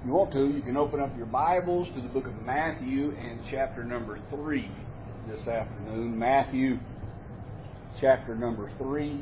you want to, you can open up your Bibles to the book of Matthew and chapter number 3 this afternoon. Matthew chapter number 3.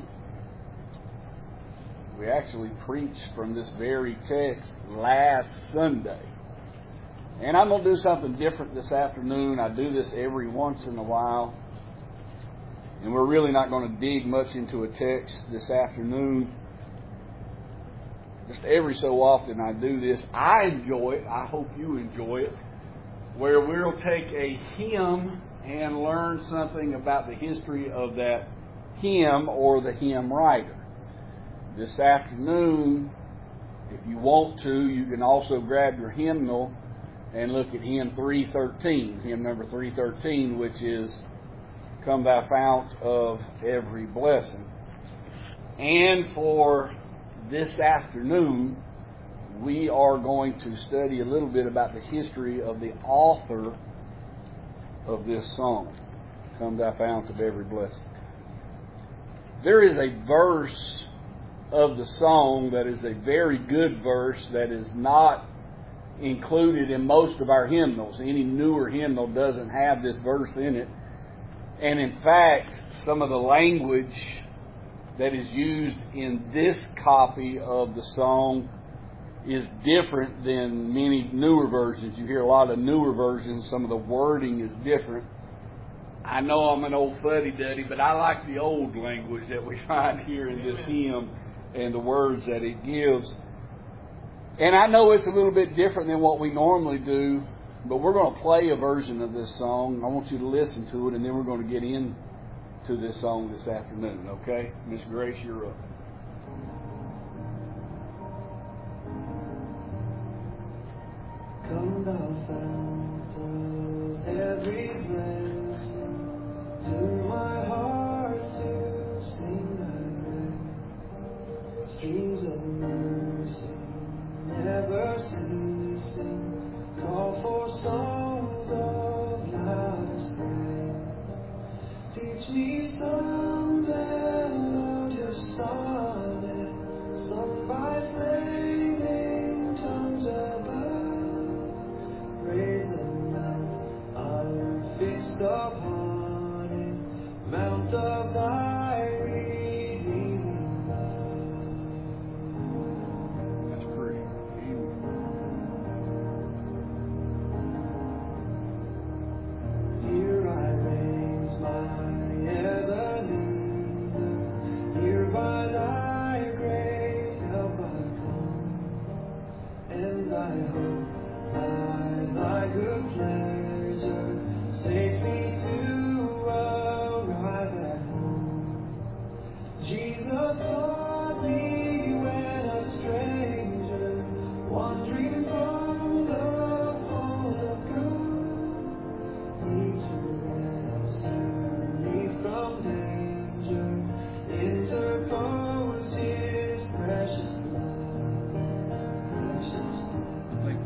We actually preached from this very text last Sunday. And I'm going to do something different this afternoon. I do this every once in a while. And we're really not going to dig much into a text this afternoon. Just every so often I do this. I enjoy it. I hope you enjoy it. Where we'll take a hymn and learn something about the history of that hymn or the hymn writer. This afternoon, if you want to, you can also grab your hymnal and look at hymn 313, hymn number 313, which is Come Thou Fount of Every Blessing. And for this afternoon, we are going to study a little bit about the history of the author of this song, Come Thou Fount of Every Blessing. There is a verse of the song that is a very good verse that is not included in most of our hymnals. Any newer hymnal doesn't have this verse in it. And in fact, some of the language that is used in this copy of the song is different than many newer versions. You hear a lot of newer versions. Some of the wording is different. I know I'm an old fuddy-duddy, but I like the old language that we find here in this hymn and the words that it gives. And I know it's a little bit different than what we normally do, but we're going to play a version of this song. I want you to listen to it, and then we're going to get into this song this afternoon, okay? Miss Grace, you're up. Come thou fount of every blessing, to my heart to sing thy grace. Streams of mercy never ceasing, call for songs of loudest praise. Teach me some melodious sonnet, sung by flaming tongues above. Pray the mount I'm fixed upon it, mount of thy redeeming love. That's pretty. Here I raise my Ebenezer, here by thy great help I come, and I hope by thy good pleasure safely to arrive at home. Jesus sought me when a stranger, wandering from the fold of God. He to rescue me from danger, interposed his precious blood. Precious blood. Thank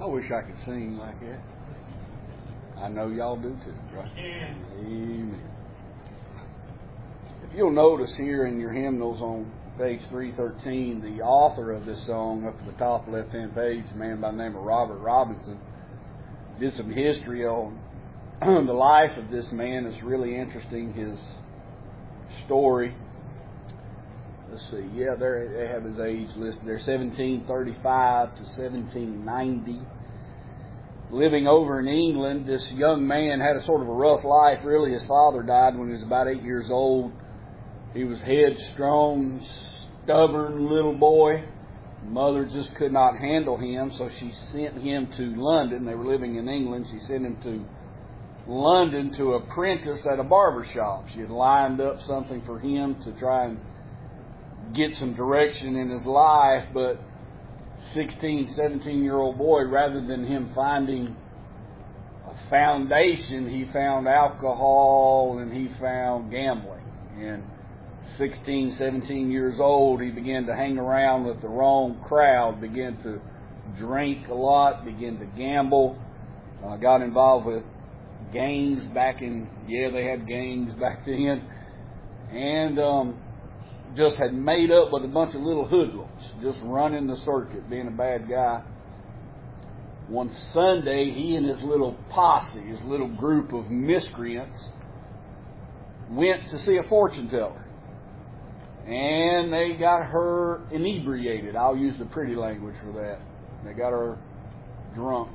I wish I could sing like that. I know y'all do too, right? Amen. If you'll notice here in your hymnals on page 313, the author of this song up at the top left-hand page, a man by the name of Robert Robinson, did some history on the life of this man. It's really interesting, his story. Let's see, yeah, there they have his age listed there, 1735 to 1790. Living over in England, this young man had a sort of a rough life. Really, his father died when he was about 8 years old. He was headstrong, stubborn little boy. Mother just could not handle him, so she sent him to London. They were living in England. She sent him to London to apprentice at a barber shop. She had lined up something for him to try and get some direction in his life, but 16, 17-year-old boy, rather than him finding a foundation, he found alcohol and he found gambling. And 16, 17 years old, he began to hang around with the wrong crowd, began to drink a lot, began to gamble, got involved with gangs back in, they had gangs back then, and just had made up with a bunch of little hoodlums, just running the circuit, being a bad guy. One Sunday, he and his little posse, his little group of miscreants, went to see a fortune teller. And they got her inebriated. I'll use the pretty language for that. They got her drunk.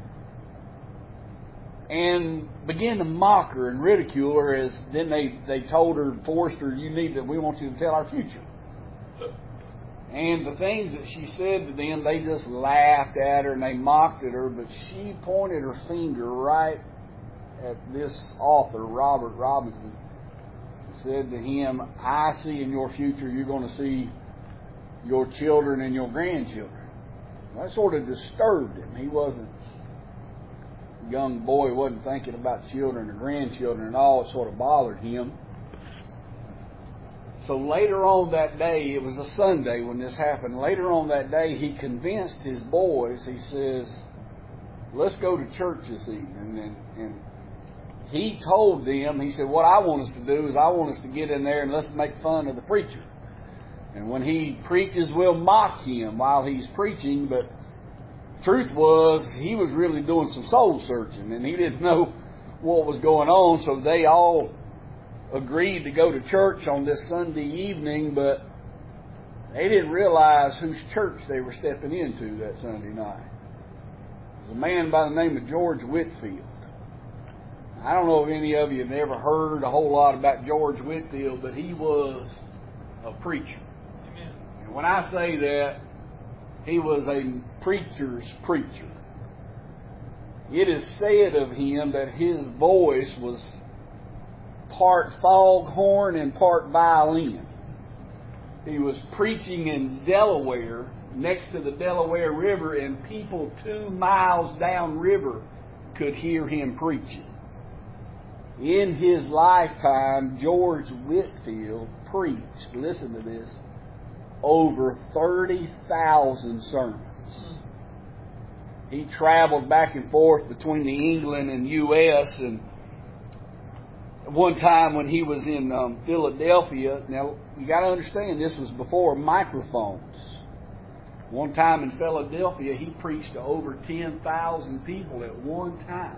And began to mock her and ridicule her, as then they told her, forced her, we want you to tell our future. And the things that she said to them, they just laughed at her and they mocked at her, but she pointed her finger right at this author, Robert Robinson, and said to him, I see in your future you're going to see your children and your grandchildren. That sort of disturbed him. He wasn't young boy, wasn't thinking about children or grandchildren and all. It sort of bothered him. So later on that day, it was a Sunday when this happened, later on that day he convinced his boys, he says, let's go to church this evening. And he told them, he said, what I want us to do is I want us to get in there and let's make fun of the preacher. And when he preaches, we'll mock him while he's preaching, but truth was, he was really doing some soul searching, and he didn't know what was going on, so they all agreed to go to church on this Sunday evening, but they didn't realize whose church they were stepping into that Sunday night. It was a man by the name of George Whitefield. I don't know if any of you have ever heard a whole lot about George Whitefield, but he was a preacher. Amen. And when I say that, he was a preacher's preacher. It is said of him that his voice was part foghorn and part violin. He was preaching in Delaware, next to the Delaware River, and people 2 miles downriver could hear him preaching. In his lifetime, George Whitefield preached, listen to this, over 30,000 sermons. He traveled back and forth between the England and U.S. and one time when he was in Philadelphia, now you got to understand this was before microphones. One time in Philadelphia, he preached to over 10,000 people at one time.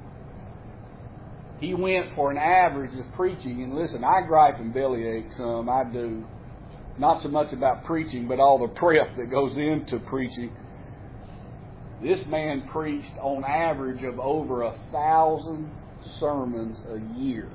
He went for an average of preaching, and listen, I gripe and bellyache some, I do. Not so much about preaching, but all the prep that goes into preaching. This man preached on average of over 1,000 sermons a year.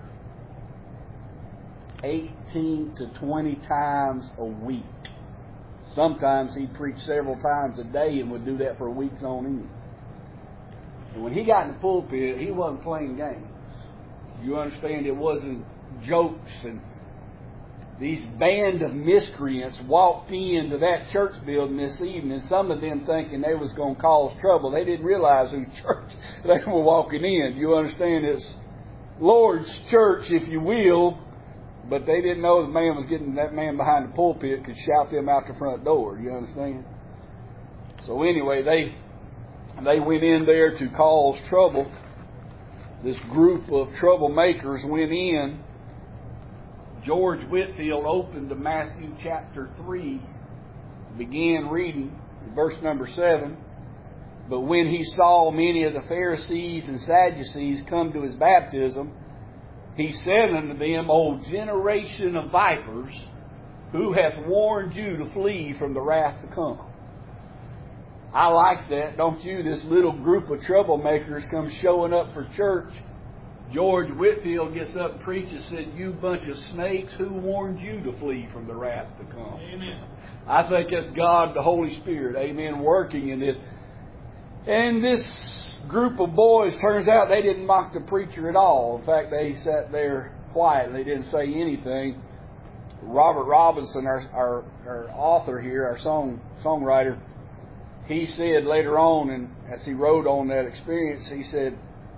18 to 20 times a week. Sometimes he preached several times a day and would do that for weeks on end. And when he got in the pulpit, he wasn't playing games. You understand, it wasn't jokes, and these band of miscreants walked into that church building this evening, some of them thinking they was going to cause trouble. They didn't realize whose church they were walking in. You understand, it's Lord's church, if you will, but they didn't know the man was getting, that man behind the pulpit could shout them out the front door. You understand? So anyway, they they went in there to cause trouble. This group of troublemakers went in. George Whitefield opened to Matthew chapter 3, began reading verse number 7. But when he saw many of the Pharisees and Sadducees come to his baptism, he said unto them, O generation of vipers, who hath warned you to flee from the wrath to come? I like that, don't you? This little group of troublemakers come showing up for church. George Whitefield gets up and preaches, said, you bunch of snakes, who warned you to flee from the wrath to come? Amen. I think that's God, the Holy Spirit, amen, working in this. And this group of boys, turns out they didn't mock the preacher at all. In fact, they sat there quietly, didn't say anything. Robert Robinson, our author here, our songwriter, he said later on, and as he wrote on that experience, he said,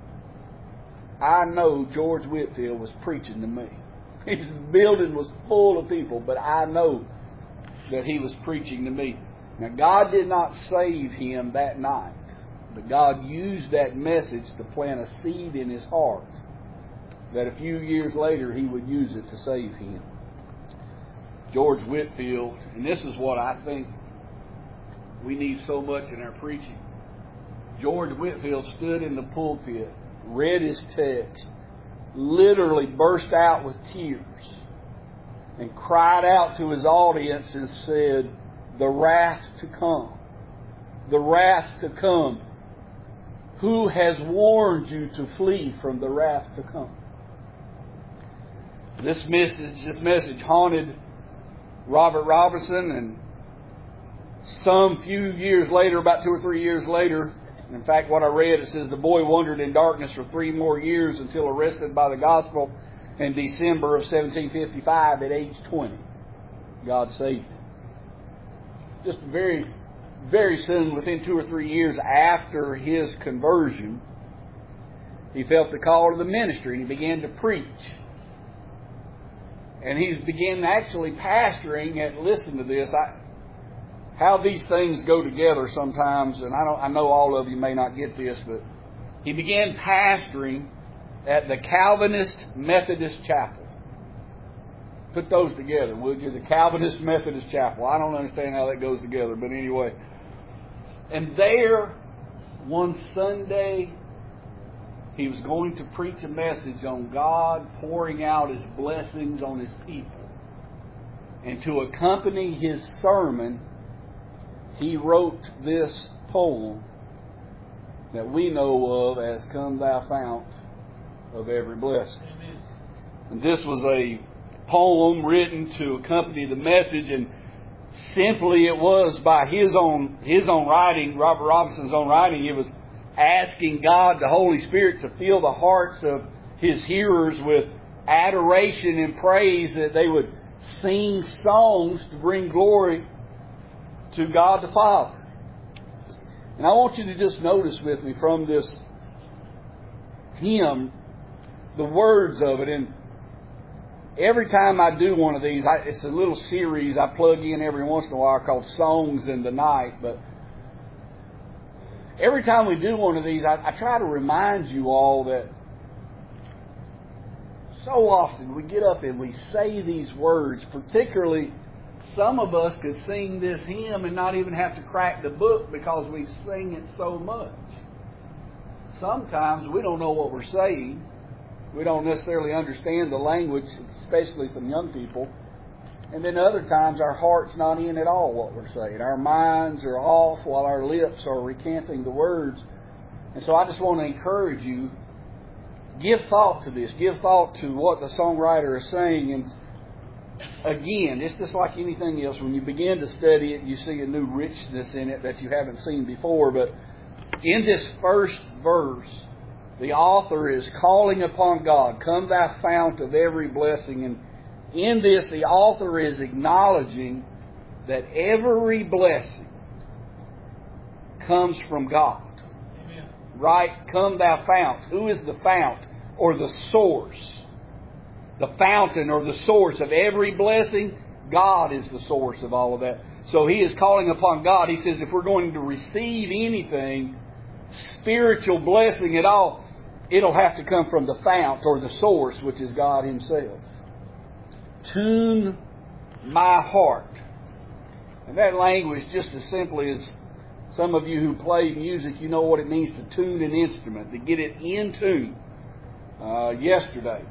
I know George Whitefield was preaching to me. His building was full of people, but I know that he was preaching to me. Now, God did not save him that night, but God used that message to plant a seed in his heart that a few years later he would use it to save him. George Whitefield, and this is what I think we need so much in our preaching. George Whitefield stood in the pulpit, read his text, literally burst out with tears, and cried out to his audience and said, the wrath to come. The wrath to come. Who has warned you to flee from the wrath to come? This message haunted Robert Robinson, and some few years later, about 2 or 3 years later, in fact, what I read, it says the boy wandered in darkness for 3 more years until arrested by the gospel in December of 1755 at age 20. God saved him. Just very, very soon, within 2 or 3 years after his conversion, he felt the call to the ministry and he began to preach. And he began actually pastoring. And listen to this, how these things go together sometimes, and I know all of you may not get this, but he began pastoring at the Calvinist Methodist Chapel. Put those together, would you? The Calvinist Methodist Chapel. I don't understand how that goes together, but anyway. And there, one Sunday, he was going to preach a message on God pouring out His blessings on His people. And to accompany his sermon, he wrote this poem that we know of as Come Thou Fount of Every Blessing. Amen. And this was a poem written to accompany the message, and simply it was by his own writing, Robert Robinson's own writing. It was asking God, the Holy Spirit, to fill the hearts of his hearers with adoration and praise, that they would sing songs to bring glory to God the Father. And I want you to just notice with me from this hymn the words of it. And every time I do one of these, it's a little series I plug in every once in a while called Songs in the Night. But every time we do one of these, I try to remind you all that so often we get up and we say these words. Particularly, some of us could sing this hymn and not even have to crack the book because we sing it so much. Sometimes we don't know what we're saying. We don't necessarily understand the language, especially some young people. And then other times our heart's not in at all what we're saying. Our minds are off while our lips are recanting the words. And so I just want to encourage you, give thought to this. Give thought to what the songwriter is saying. And again, it's just like anything else. When you begin to study it, you see a new richness in it that you haven't seen before. But in this first verse, the author is calling upon God, Come Thou Fount of Every Blessing. And in this, the author is acknowledging that every blessing comes from God. Amen. Right? Come Thou Fount. Who is the fount or the source? The fountain or the source of every blessing? God is the source of all of that. So he is calling upon God. He says if we're going to receive anything, spiritual blessing at all, it'll have to come from the fount or the source, which is God Himself. Tune my heart. And that language, just as simply as some of you who play music, you know what it means to tune an instrument, to get it in tune. Yesterday,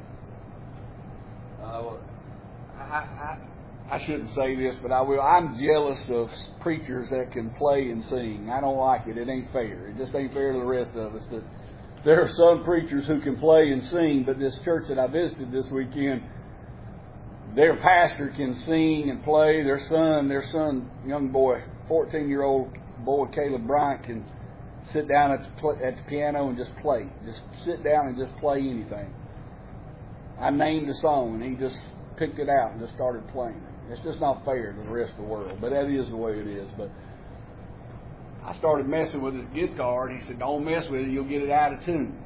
I shouldn't say this, but I will. I'm jealous of preachers that can play and sing. I don't like it. It ain't fair. It just ain't fair to the rest of us. That there are some preachers who can play and sing, but this church that I visited this weekend, their pastor can sing and play. Their son, young boy, 14-year-old boy, Caleb Bryant, can sit down at the piano and just play. Just sit down and just play anything. I named a song, and he just picked it out and just started playing it. It's just not fair to the rest of the world, but that is the way it is. But I started messing with his guitar, and he said, "Don't mess with it, you'll get it out of tune."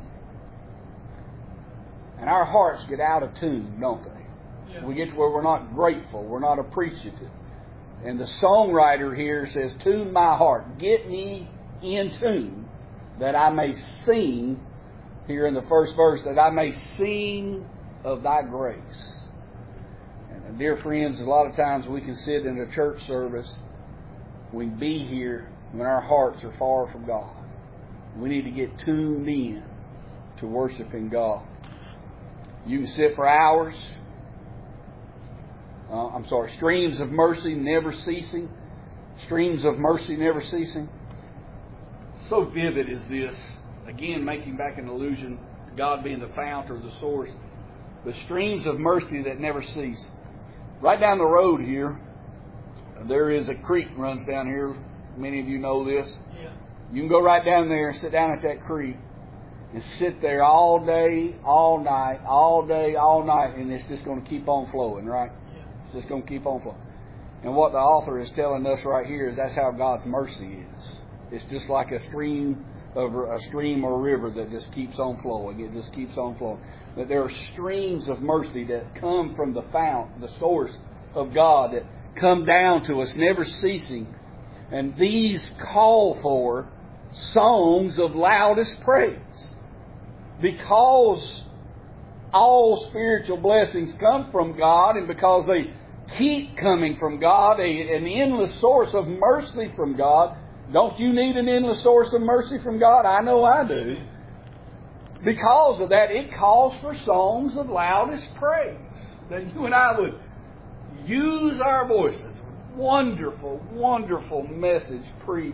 And our hearts get out of tune, don't they? Yeah. We get to where we're not grateful, we're not appreciative. And the songwriter here says, "Tune my heart, get me in tune, that I may sing," here in the first verse, "that I may sing of thy grace." And dear friends, a lot of times we can sit in a church service, we can be here when our hearts are far from God. We need to get tuned in to worshiping God. You can sit for hours. Streams of mercy never ceasing. Streams of mercy never ceasing. So vivid is this. Again, making back an allusion to God being the fount or the source. The streams of mercy that never cease. Right down the road here, there is a creek runs down here. Many of you know this. Yeah. You can go right down there and sit down at that creek and sit there all day, all night, all day, all night, and it's just going to keep on flowing, right? Yeah. It's just going to keep on flowing. And what the author is telling us right here is that's how God's mercy is. It's just like a stream or river that just keeps on flowing. It just keeps on flowing. That there are streams of mercy that come from the fount, the source of God, that come down to us, never ceasing. And these call for songs of loudest praise. Because all spiritual blessings come from God, and because they keep coming from God, an endless source of mercy from God. Don't you need an endless source of mercy from God? I know I do. Because of that, it calls for songs of loudest praise. That you and I would use our voices. Wonderful, wonderful message preached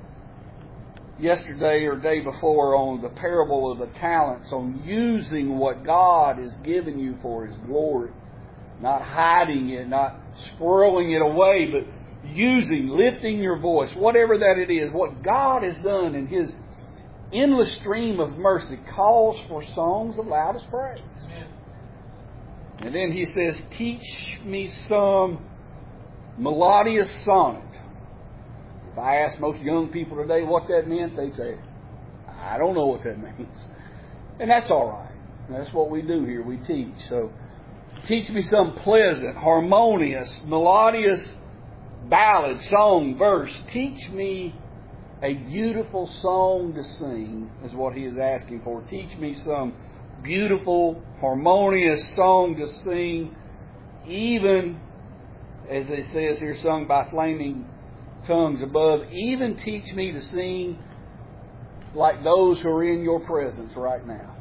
yesterday or day before on the parable of the talents, on using what God has given you for His glory. Not hiding it, not squirreling it away, but using, lifting your voice, whatever that it is. What God has done in His endless stream of mercy calls for songs of loudest praise. Amen. And then he says, "Teach me some melodious sonnet." If I ask most young people today what that meant, they say, "I don't know what that means." And that's all right. That's what we do here. We teach. So, teach me some pleasant, harmonious, melodious ballad, song, verse. Teach me a beautiful song to sing, is what he is asking for. Teach me some beautiful, harmonious song to sing, even, as it says here, sung by flaming tongues above. Even teach me to sing like those who are in your presence right now.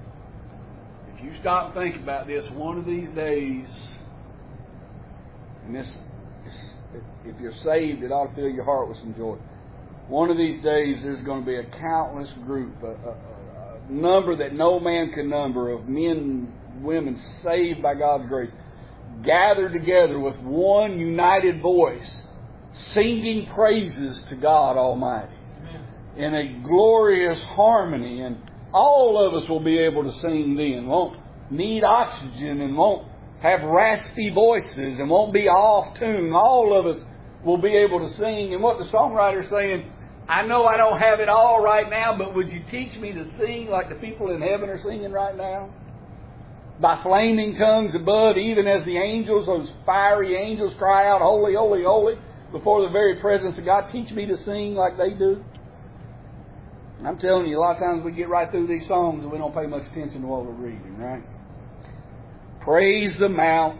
If you stop and think about this, one of these days, and this, if you're saved, it ought to fill your heart with some joy. One of these days, there's going to be a countless group, a number that no man can number, of men, women saved by God's grace, gathered together with one united voice, singing praises to God Almighty. Amen. In a glorious harmony. And all of us will be able to sing then. Won't need oxygen and won't have raspy voices and won't be off tune. All of us will be able to sing. And what the songwriter's saying, I know I don't have it all right now, but would you teach me to sing like the people in heaven are singing right now? By flaming tongues above, even as the angels, those fiery angels, cry out, "Holy, holy, holy," before the very presence of God. Teach me to sing like they do. I'm telling you, a lot of times we get right through these songs and we don't pay much attention to what we're reading, right? Praise the mount,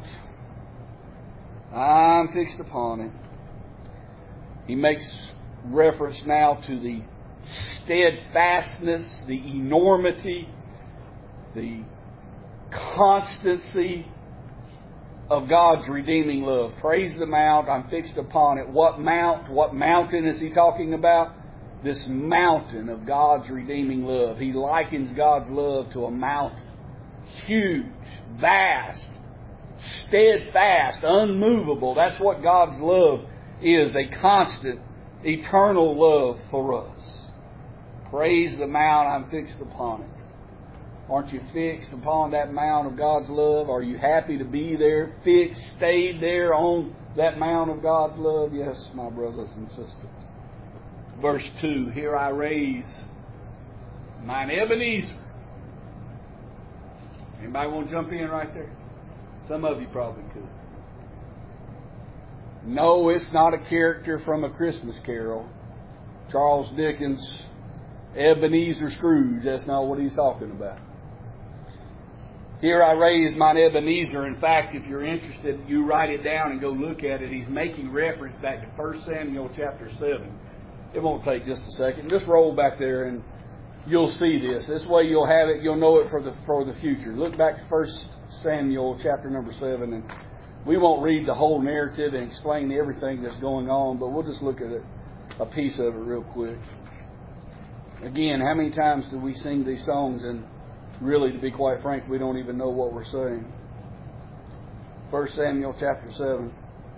I'm fixed upon it. He makes reference now to the steadfastness, the enormity, the constancy of God's redeeming love. Praise the mount, I'm fixed upon it. What mount, what mountain is he talking about? This mountain of God's redeeming love. He likens God's love to a mountain. Huge, vast, steadfast, unmovable. That's what God's love is, a constant, eternal love for us. Praise the mount, I'm fixed upon it. Aren't you fixed upon that mount of God's love? Are you happy to be there, fixed, stayed there on that mount of God's love? Yes, my brothers and sisters. Verse 2, here I raise mine Ebenezer. Anybody want to jump in right there? Some of you probably could. No, it's not a character from A Christmas Carol. Charles Dickens, Ebenezer Scrooge, that's not what he's talking about. Here I raise mine Ebenezer. In fact, if you're interested, you write it down and go look at it. He's making reference back to 1 Samuel chapter 7. It won't take just a second. Just roll back there and you'll see this. This way you'll have it, you'll know it for the future. Look back to 1 Samuel chapter number 7, and we won't read the whole narrative and explain everything that's going on, but we'll just look at a piece of it real quick. Again, how many times do we sing these songs and really, to be quite frank, we don't even know what we're saying? 1 Samuel chapter 7.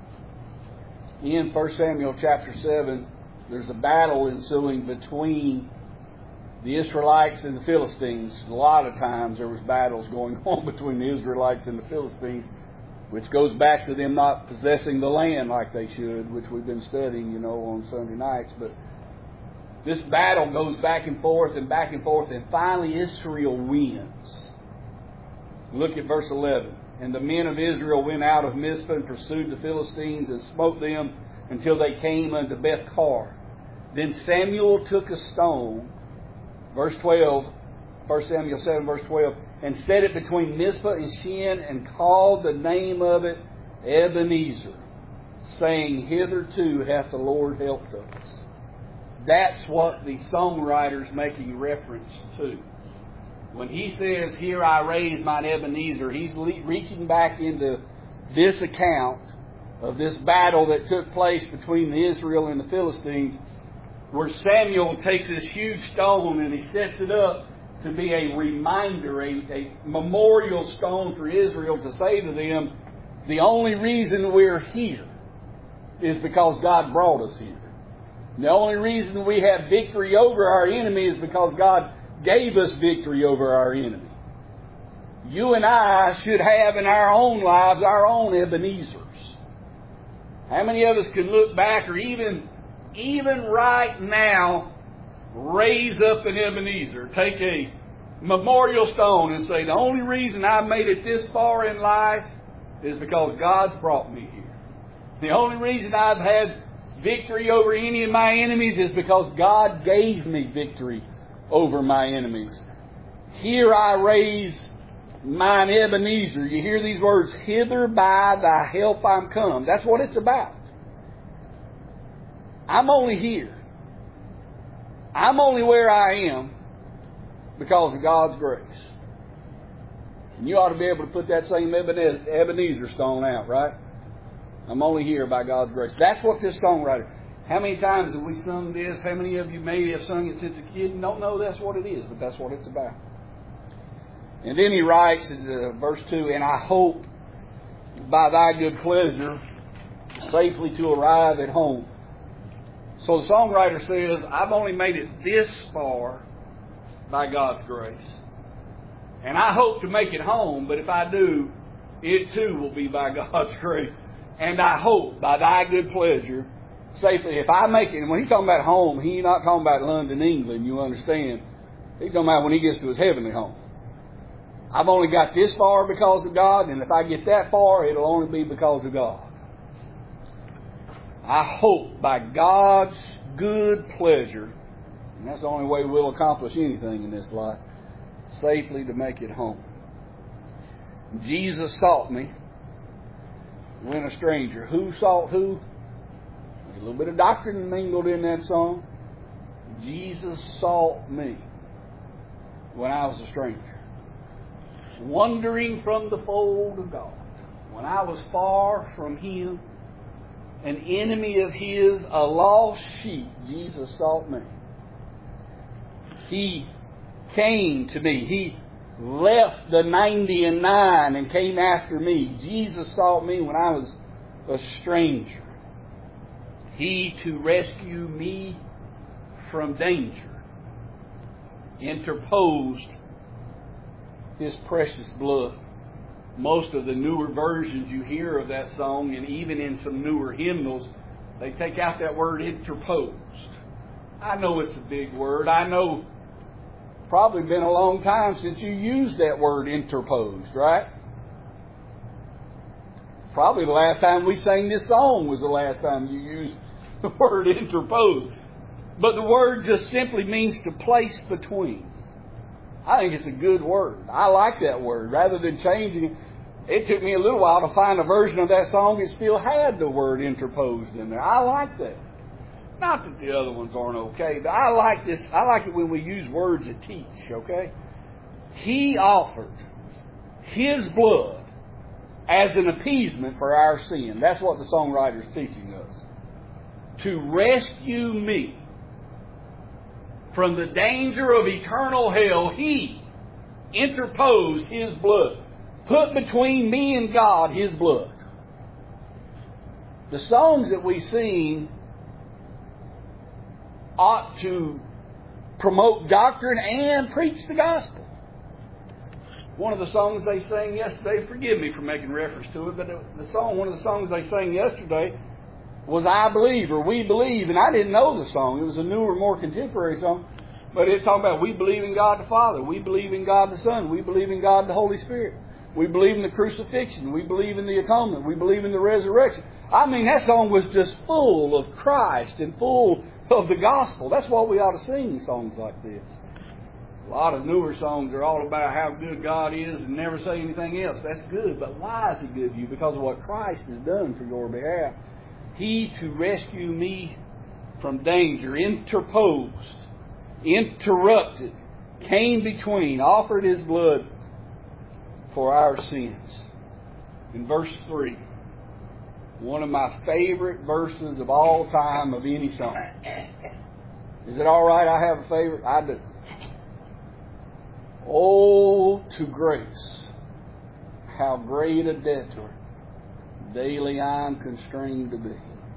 In 1 Samuel chapter 7, there's a battle ensuing between the Israelites and the Philistines. A lot of times there was battles going on between the Israelites and the Philistines, which goes back to them not possessing the land like they should, which we've been studying, on Sunday nights. But this battle goes back and forth, and finally Israel wins. Look at verse 11. And the men of Israel went out of Mizpah and pursued the Philistines and smote them until they came unto Beth-kar. Then Samuel took a stone, verse 12, 1 Samuel 7, verse 12, and set it between Mizpah and Shen, and called the name of it Ebenezer, saying, Hitherto hath the Lord helped us. That's what the songwriter's making reference to. When he says, here I raise mine Ebenezer, he's reaching back into this account of this battle that took place between Israel and the Philistines, where Samuel takes this huge stone and he sets it up to be a reminder, a memorial stone for Israel to say to them, the only reason we're here is because God brought us here. The only reason we have victory over our enemy is because God gave us victory over our enemy. You and I should have in our own lives our own Ebenezers. How many of us can look back, or even right now, raise up an Ebenezer, take a memorial stone and say, the only reason I made it this far in life is because God's brought me here. The only reason I've had victory over any of my enemies is because God gave me victory over my enemies. Here I raise mine Ebenezer. You hear these words, hither by thy help I'm come. That's what it's about. I'm only here. I'm only where I am because of God's grace. And you ought to be able to put that same Ebenezer stone out, right? I'm only here by God's grace. That's what this songwriter... How many times have we sung this? How many of you maybe have sung it since a kid and don't know that's what it is, but that's what it's about. And then he writes in verse 2, and I hope by thy good pleasure safely to arrive at home. So the songwriter says, I've only made it this far by God's grace. And I hope to make it home, but if I do, it too will be by God's grace. And I hope by thy good pleasure safely. If I make it, and when he's talking about home, he's not talking about London, England, you understand. He's talking about when he gets to his heavenly home. I've only got this far because of God, and if I get that far, it'll only be because of God. I hope by God's good pleasure And that's the only way we'll accomplish anything in this life, safely to make it home. Jesus sought me when a stranger. Who sought who? There's a little bit of doctrine mingled in that song. Jesus sought me when I was a stranger, wandering from the fold of God. When I was far from Him, an enemy of His, a lost sheep, Jesus sought me. He came to me. He left the 99 and came after me. Jesus sought me when I was a stranger. He to rescue me from danger interposed His precious blood. Most of the newer versions you hear of that song, and even in some newer hymnals, they take out that word interposed. I know it's a big word. I know probably been a long time since you used that word interposed, right? Probably the last time we sang this song was the last time you used the word interposed. But the word just simply means to place between. I think it's a good word. I like that word. Rather than changing it, it took me a little while to find a version of that song that still had the word interposed in there. I like that. Not that the other ones aren't okay, but I like this. I like it when we use words that teach, okay? He offered His blood as an appeasement for our sin. That's what the songwriter is teaching us. To rescue me from the danger of eternal hell, He interposed His blood. Put between me and God His blood. The songs that we sing ought to promote doctrine and preach the gospel. One of the songs they sang yesterday, forgive me for making reference to it, but one of the songs they sang yesterday was I Believe, or We Believe, and I didn't know the song. It was a newer, more contemporary song, but it's talking about we believe in God the Father, we believe in God the Son, we believe in God the Holy Spirit, we believe in the crucifixion, we believe in the atonement, we believe in the resurrection. I mean, that song was just full of Christ and full of the gospel. That's why we ought to sing songs like this. A lot of newer songs are all about how good God is and never say anything else. That's good, but why is He good to you? Because of what Christ has done for your behalf. He to rescue me from danger, interposed, interrupted, came between, offered His blood for our sins. In verse 3, one of my favorite verses of all time of any song. Is it all right I have a favorite? I do. Oh, to grace, how great a debtor daily I'm constrained to be.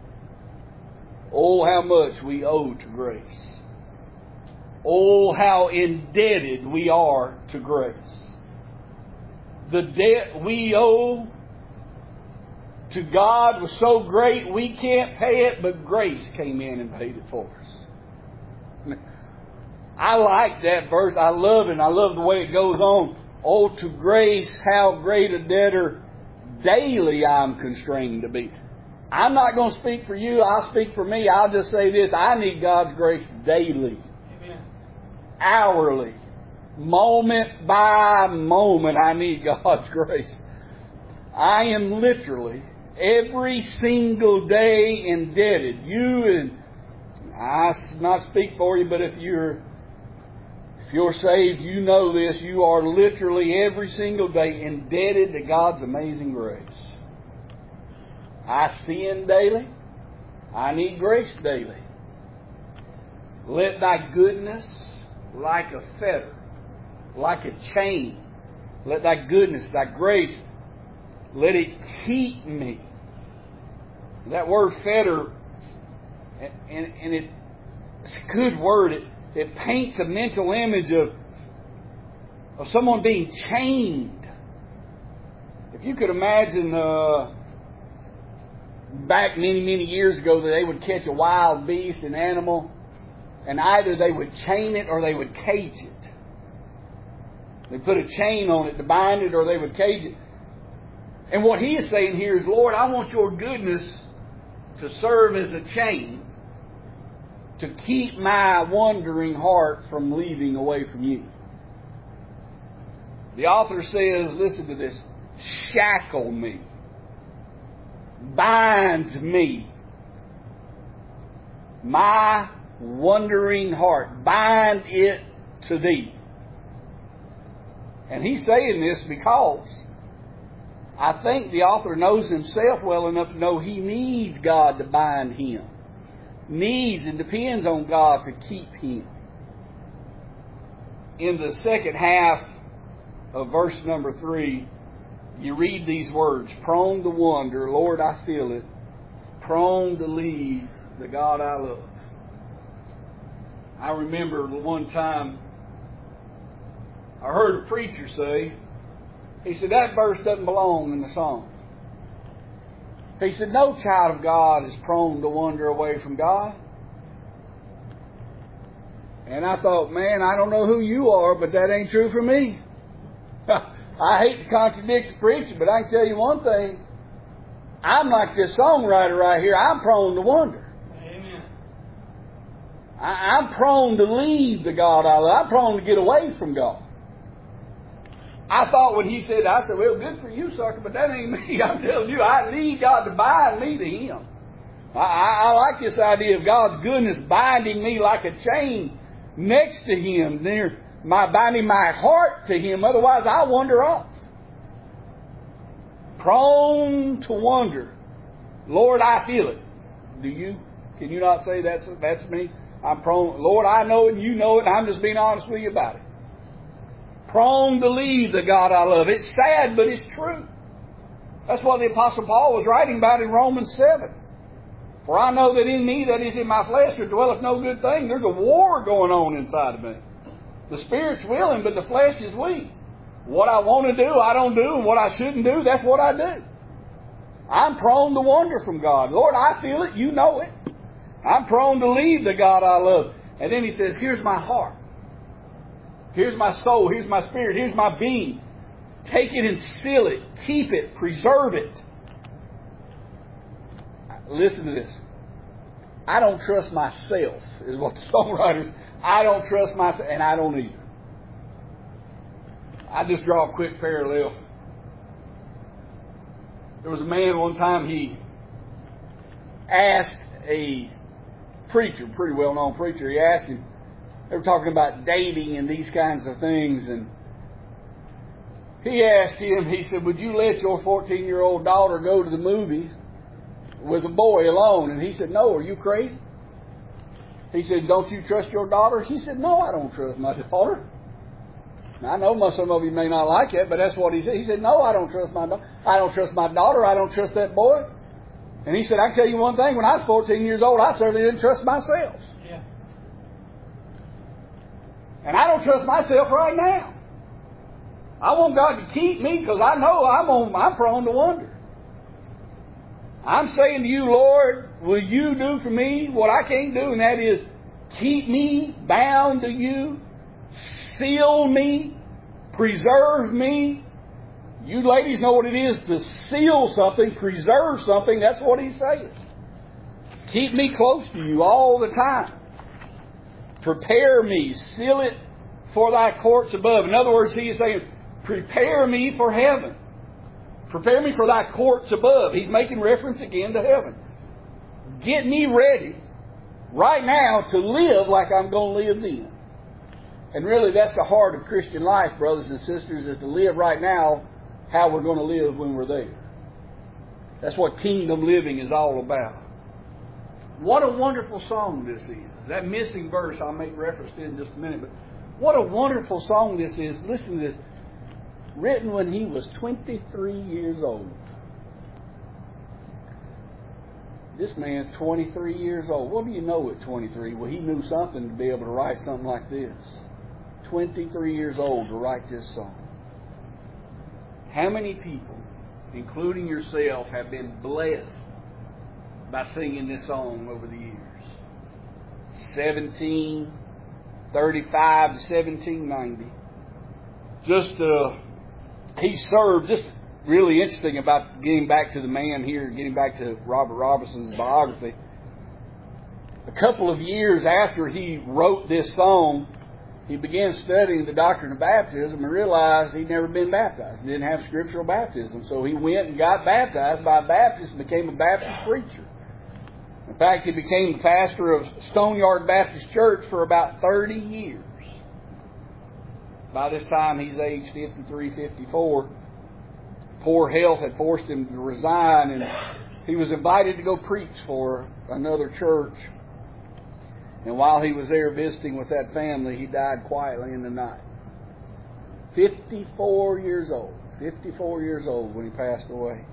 Oh, how much we owe to grace. Oh, how indebted we are to grace. The debt we owe to God was so great we can't pay it, but grace came in and paid it for us. I like that verse. I love it. I love the way it goes on. Oh, to grace, how great a debtor daily I'm constrained to be. I'm not going to speak for you. I'll speak for me. I'll just say this. I need God's grace daily. Amen. Hourly. Moment by moment, I need God's grace. I am literally every single day indebted. You and I not speak for you, but if you're saved, you know this. You are literally every single day indebted to God's amazing grace. I sin daily. I need grace daily. Let Thy goodness, like a fetter, like a chain, let Thy goodness, Thy grace, let it keep me. That word fetter, and it's a good word. It paints a mental image of someone being chained. If you could imagine back many years ago that they would catch a wild beast, an animal, and either they would chain it or they would cage it. They'd put a chain on it to bind it, or they would cage it. And what he is saying here is, Lord, I want your goodness to serve as a chain to keep my wandering heart from leaving away from you. The author says, listen to this, shackle me, bind me, my wandering heart, bind it to thee. And he's saying this because I think the author knows himself well enough to know he needs God to bind him. Needs and depends on God to keep him. In the second half of verse number 3, you read these words, prone to wander, Lord, I feel it, prone to leave the God I love. I remember one time I heard a preacher say, he said, that verse doesn't belong in the song. He said, no child of God is prone to wander away from God. And I thought, man, I don't know who you are, but that ain't true for me. I hate to contradict the preacher, but I can tell you one thing. I'm like this songwriter right here. I'm prone to wander. Amen. I'm prone to leave the God I love. I'm prone to get away from God. I thought when he said, I said, well, good for you, sucker, but that ain't me. I'm telling you, I need God to bind me to Him. I like this idea of God's goodness binding me like a chain next to Him, binding my heart to Him. Otherwise, I wander off. Prone to wander. Lord, I feel it. Do you? Can you not say that's me? I'm prone. Lord, I know it, you know it, and I'm just being honest with you about it. Prone to leave the God I love. It's sad, but it's true. That's what the Apostle Paul was writing about in Romans 7. For I know that in me, that is in my flesh, there dwelleth no good thing. There's a war going on inside of me. The Spirit's willing, but the flesh is weak. What I want to do, I don't do. And what I shouldn't do, that's what I do. I'm prone to wander from God. Lord, I feel it. You know it. I'm prone to leave the God I love. And then he says, here's my heart. Here's my soul. Here's my spirit. Here's my being. Take it and seal it. Keep it. Preserve it. Listen to this. I don't trust myself, is what the songwriters. I don't trust myself, and I don't either. I just draw a quick parallel. There was a man one time, he asked a preacher, pretty well-known preacher, he asked him, they were talking about dating and these kinds of things, and he asked him, he said, would you let your 14-year-old daughter go to the movies with a boy alone? And he said, no, are you crazy? He said, don't you trust your daughter? He said, no, I don't trust my daughter. Now, I know some of you may not like it, but that's what he said. He said, no, I don't trust my daughter. I don't trust my daughter. I don't trust that boy. And he said, I can tell you one thing. When I was 14 years old, I certainly didn't trust myself. Yeah. And I don't trust myself right now. I want God to keep me because I know I'm prone to wander. I'm saying to you, Lord, will you do for me what I can't do? And that is keep me bound to you, seal me, preserve me. You ladies know what it is to seal something, preserve something. That's what he's saying. Keep me close to you all the time. Prepare me, seal it for thy courts above. In other words, he is saying, prepare me for heaven. Prepare me for thy courts above. He's making reference again to heaven. Get me ready right now to live like I'm going to live then. And really that's the heart of Christian life, brothers and sisters, is to live right now how we're going to live when we're there. That's what kingdom living is all about. What a wonderful song this is. That missing verse I'll make reference to in just a minute. But what a wonderful song this is. Listen to this. Written when he was 23 years old. This man's 23 years old. What do you know at 23? Well, he knew something to be able to write something like this. 23 years old to write this song. How many people, including yourself, have been blessed by singing this song over the years? 1735 to 1790. He served, just really interesting about getting back to the man here, getting back to Robert Robinson's biography. a couple of years after he wrote this song, he began studying the doctrine of baptism and realized he'd never been baptized. He didn't have scriptural baptism. So he went and got baptized by a Baptist and became a Baptist preacher. In fact, he became the pastor of Stoneyard Baptist Church for about 30 years. By this time, he's aged 53, 54. Poor health had forced him to resign, and he was invited to go preach for another church. And while he was there visiting with that family, he died quietly in the night. 54 years old. 54 years old when he passed away.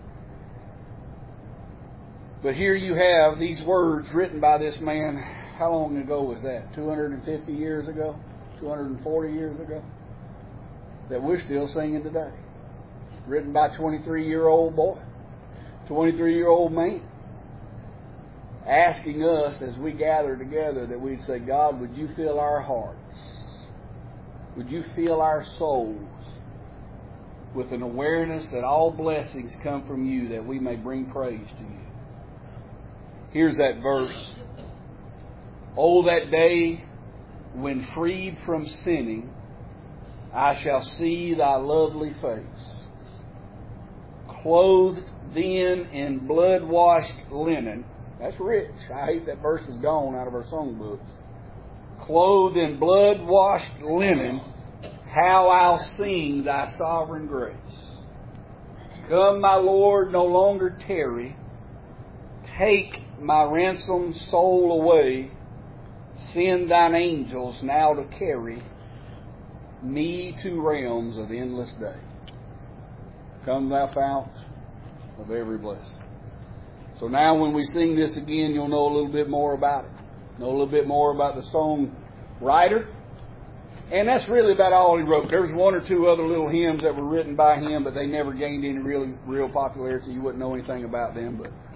But here you have these words written by this man. How long ago was that? 250 years ago? 240 years ago? That we're still singing today. Written by a 23-year-old boy. 23-year-old man. Asking us as we gather together that we'd say, God, would you fill our hearts? Would you fill our souls with an awareness that all blessings come from you, that we may bring praise to you? Here's that verse. Oh, that day when freed from sinning, I shall see thy lovely face. Clothed then in blood-washed linen. That's rich. I hate that verse is gone out of our songbooks. Clothed in blood-washed linen, how I'll sing thy sovereign grace. Come, my Lord, no longer tarry. Take my ransomed soul away. Send thine angels now to carry me to realms of endless day. Come, thou fount of every blessing. So now when we sing this again, you'll know a little bit more about it. Know a little bit more about the song writer. And that's really about all he wrote. There's one or two other little hymns that were written by him, but they never gained any real popularity. You wouldn't know anything about them. But